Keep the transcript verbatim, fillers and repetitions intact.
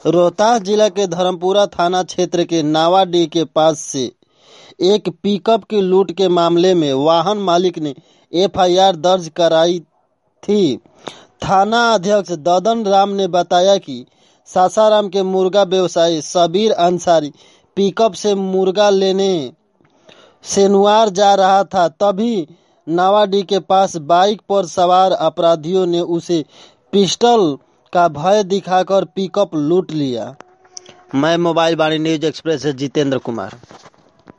रोहतास जिला के धर्मपुरा थाना क्षेत्र के नावाडीह के पास से एक पिकअप की लूट के मामले में वाहन मालिक ने एफ आई आर दर्ज कराई थी। थाना अध्यक्ष ददन राम ने बताया कि सासाराम के मुर्गा व्यवसायी सबीर अंसारी पिकअप से मुर्गा लेने सेनुआर जा रहा था, तभी नावाडीह के पास बाइक पर सवार अपराधियों ने उसे पिस्टल का भय दिखाकर पिकअप लूट लिया। मैं मोबाइल वाणी न्यूज एक्सप्रेस से जितेंद्र कुमार।